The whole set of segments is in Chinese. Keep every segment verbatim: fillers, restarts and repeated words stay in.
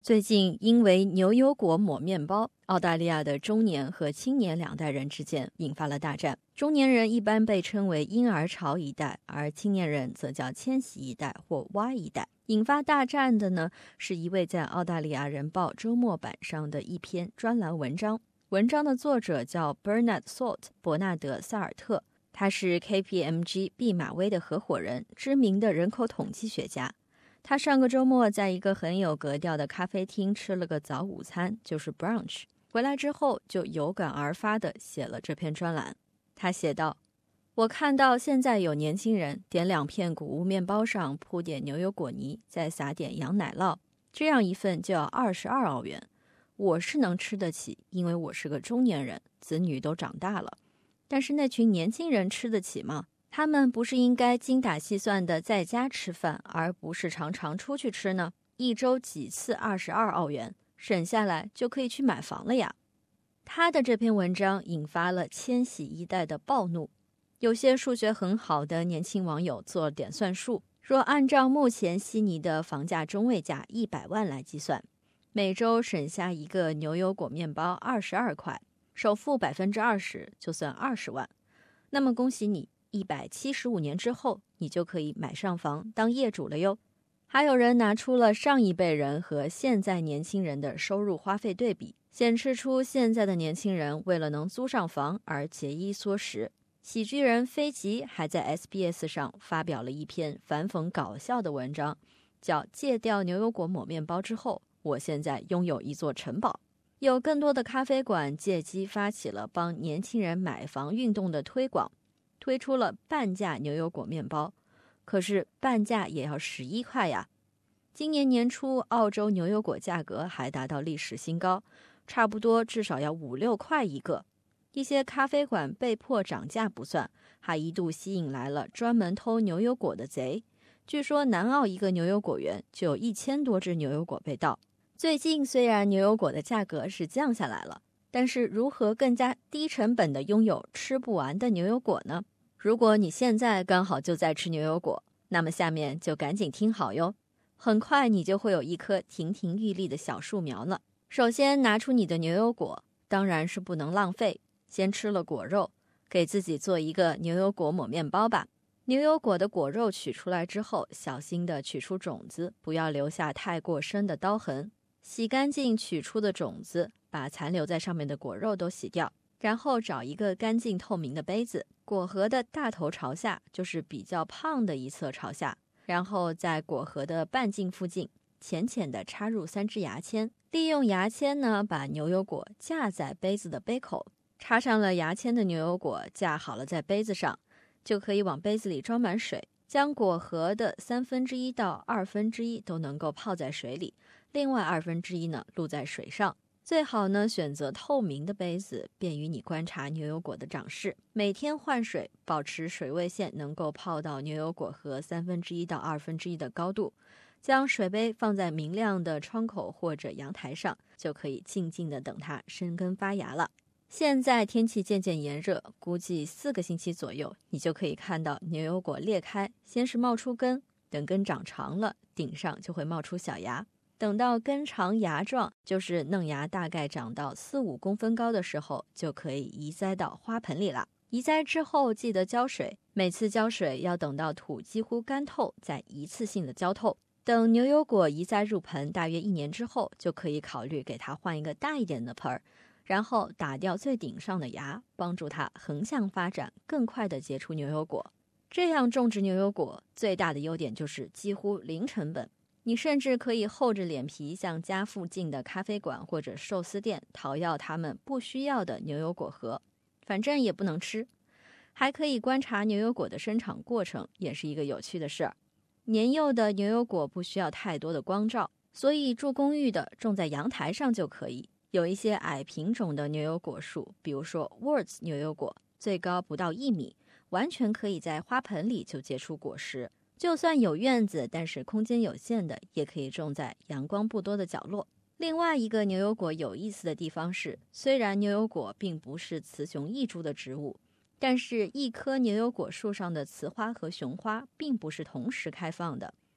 最近因为牛油果抹面包，澳大利亚的中年和青年两代人之间引发了大战。中年人一般被称为婴儿潮一代，而青年人则叫千禧一代或 Y 一代。引发大战的呢，是一位在澳大利亚人报周末版上的一篇专栏文章。文章的作者叫 Bernard Salt 伯纳德·萨尔特，他是 K P M G 毕马威的合伙人，知名的人口统计学家。他上个周末在一个很有格调的咖啡厅吃了个早午餐，就是 brunch。 回来之后就有感而发地写了这篇专栏。他写道，我看到现在有年轻人点两片谷物面包上铺点牛油果泥，再撒点羊奶酪，这样一份就要二十二澳元。我是能吃得起，因为我是个中年人，子女都长大了。但是那群年轻人吃得起吗？他们不是应该精打细算的在家吃饭，而不是常常出去吃呢？一周几次二十二澳元，省下来就可以去买房了呀。他的这篇文章引发了千禧一代的暴怒。有些数学很好的年轻网友做了点算术，说按照目前悉尼的房价中位价一百万来计算，每周省下一个牛油果面包二十二块，首付百分之二十，就算二十万。那么恭喜你，一百七十五年之后，你就可以买上房当业主了哟。还有人拿出了上一辈人和现在年轻人的收入花费对比，显示出现在的年轻人为了能租上房而节衣缩食。喜剧人菲吉还在 S B S 上发表了一篇反讽搞笑的文章，叫戒掉牛油果抹面包之后，我现在拥有一座城堡。有更多的咖啡馆借机发起了帮年轻人买房运动的推广，推出了半价牛油果面包，可是半价也要十一块呀。今年年初，澳洲牛油果价格还达到历史新高，差不多至少要五六块一个。一些咖啡馆被迫涨价不算，还一度吸引来了专门偷牛油果的贼。据说南澳一个牛油果园就有一千多只牛油果被盗。最近虽然牛油果的价格是降下来了，但是如何更加低成本的拥有吃不完的牛油果呢？如果你现在刚好就在吃牛油果，那么下面就赶紧听好哟。很快你就会有一棵亭亭玉立的小树苗了。首先拿出你的牛油果，当然是不能浪费，先吃了果肉，给自己做一个牛油果抹面包吧。牛油果的果肉取出来之后，小心地取出种子，不要留下太过深的刀痕。洗干净取出的种子，把残留在上面的果肉都洗掉，然后找一个干净透明的杯子，果核的大头朝下，就是比较胖的一侧朝下，然后在果核的半径附近浅浅地插入三支牙签，利用牙签呢把牛油果架在杯子的杯口，插上了牙签的牛油果架好了在杯子上，就可以往杯子里装满水，将果核的三分之一到二分之一都能够泡在水里，另外二分之一呢露在水上。最好呢选择透明的杯子，便于你观察牛油果的长势。每天换水，保持水位线能够泡到牛油果核三分之一到二分之一的高度。将水杯放在明亮的窗口或者阳台上，就可以静静地等它生根发芽了。现在天气渐渐炎热，估计四个星期左右，你就可以看到牛油果裂开，先是冒出根，等根长长了，顶上就会冒出小芽。等到根长芽壮，就是嫩芽大概长到四五公分高的时候，就可以移栽到花盆里了。移栽之后记得浇水，每次浇水要等到土几乎干透，再一次性的浇透。等牛油果移栽入盆大约一年之后，就可以考虑给它换一个大一点的盆儿，然后打掉最顶上的芽，帮助它横向发展，更快地结出牛油果。这样种植牛油果最大的优点就是几乎零成本。你甚至可以厚着脸皮向家附近的咖啡馆或者寿司店讨要他们不需要的牛油果核，反正也不能吃。还可以观察牛油果的生长过程，也是一个有趣的事儿。年幼的牛油果不需要太多的光照，所以住公寓的种在阳台上就可以。有一些矮品种的牛油果树，比如说 Worts 牛油果，最高不到一米，完全可以在花盆里就结出果实。就算有院子，但是空间有限的，也可以种在阳光不多的角落。另外一个牛油果有意思的地方是，虽然牛油果并不是雌雄异株的植物，但是一棵牛油果树上的雌花和雄花并不是同时开放的，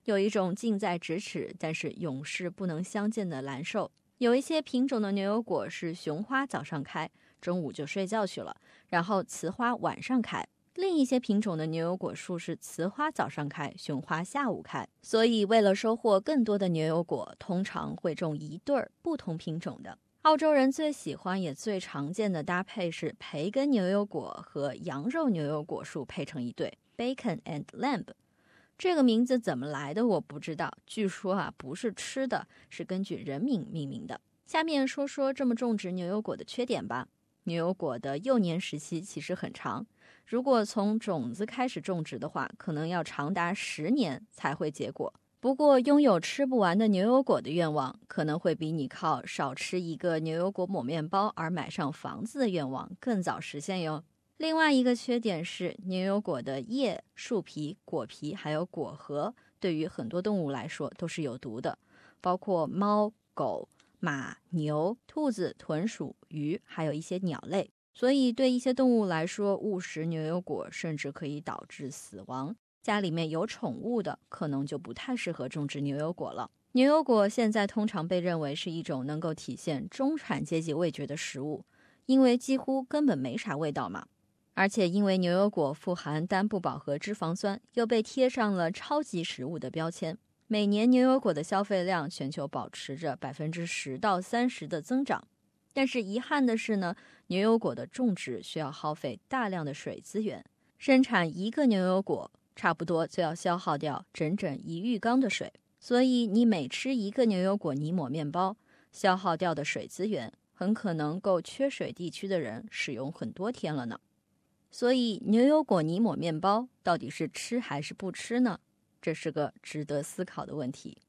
有一种近在咫尺，但是永世不能相见的蓝瘦。有一些品种的牛油果是雄花早上开，中午就睡觉去了，然后雌花晚上开。另一些品种的牛油果树是雌花早上开，雄花下午开。所以为了收获更多的牛油果，通常会种一对儿不同品种的。澳洲人最喜欢也最常见的搭配是培根牛油果和羊肉牛油果树配成一对 Bacon and Lamb。 这个名字怎么来的我不知道，据说啊不是吃的，是根据人名命名的。下面说说这么种植牛油果的缺点吧。牛油果的幼年时期其实很长，如果从种子开始种植的话，可能要长达十年才会结果。不过拥有吃不完的牛油果的愿望，可能会比你靠少吃一个牛油果抹面包而买上房子的愿望更早实现哟。另外一个缺点是，牛油果的叶、树皮、果皮还有果核，对于很多动物来说都是有毒的，包括猫、狗、马、牛、兔子、豚鼠、鱼，还有一些鸟类。所以对一些动物来说，误食牛油果甚至可以导致死亡。家里面有宠物的，可能就不太适合种植牛油果了。牛油果现在通常被认为是一种能够体现中产阶级味觉的食物，因为几乎根本没啥味道嘛。而且因为牛油果富含单不饱和脂肪酸，又被贴上了超级食物的标签。每年牛油果的消费量全球保持着 百分之十到三十 的增长。但是遗憾的是呢，牛油果的种植需要耗费大量的水资源，生产一个牛油果差不多就要消耗掉整整一浴缸的水。所以你每吃一个牛油果泥抹面包，消耗掉的水资源很可能够缺水地区的人使用很多天了呢。所以牛油果泥抹面包到底是吃还是不吃呢？这是个值得思考的问题。